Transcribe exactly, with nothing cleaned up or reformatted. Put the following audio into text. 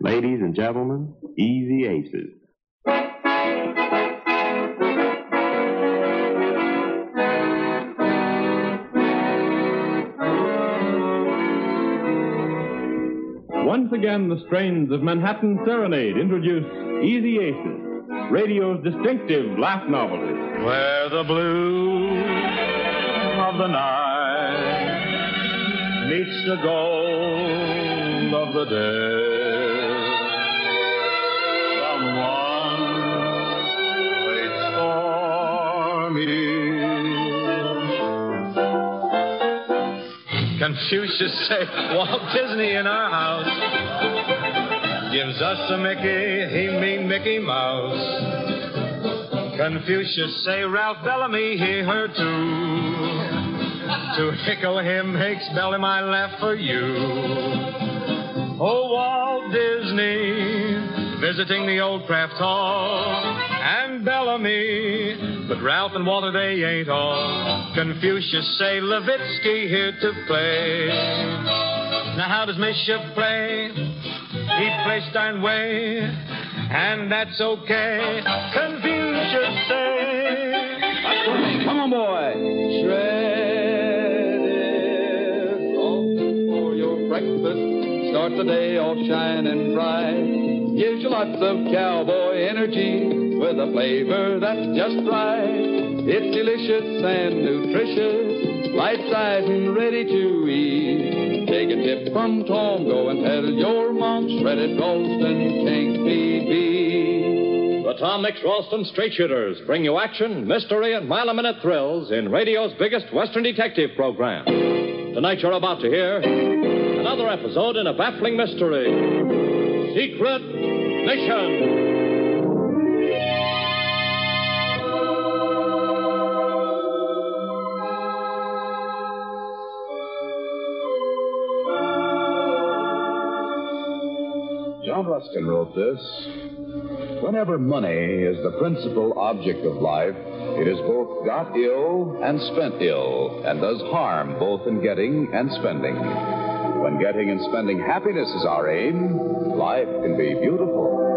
Ladies and gentlemen, Easy Aces. Once again, the strains of Manhattan Serenade introduce Easy Aces, radio's distinctive laugh novelty. Where the blue of the night meets the gold of the day, someone waits for me. Confucius said, Walt Disney in our house gives us a Mickey, he mean Mickey Mouse. Confucius say, Ralph Bellamy, he heard too. To hickle him makes Bellamy I laugh for you. Oh, Walt Disney, visiting the old Kraft Hall, and Bellamy, but Ralph and Walter, they ain't all. Confucius say, Levitsky here to play. Now how does Mischief play? He plays Steinway, and that's okay. Confucius say, come on, boy. Shredded off for your breakfast. Start the day off shining bright. Gives you lots of cowboy energy with a flavor that's just right. It's delicious and nutritious, light size and ready to eat. Take a tip from Tom, go and tell your mom shredded Ralston can't be beat. The Tom Mix Ralston Straight Shooters bring you action, mystery, and mile-a-minute thrills in radio's biggest Western detective program. Tonight you're about to hear another episode in a baffling mystery, Secret Mission. John Ruskin wrote this. Whenever money is the principal object of life, it is both got ill and spent ill, and does harm both in getting and spending. When getting and spending happiness is our aim, life can be beautiful.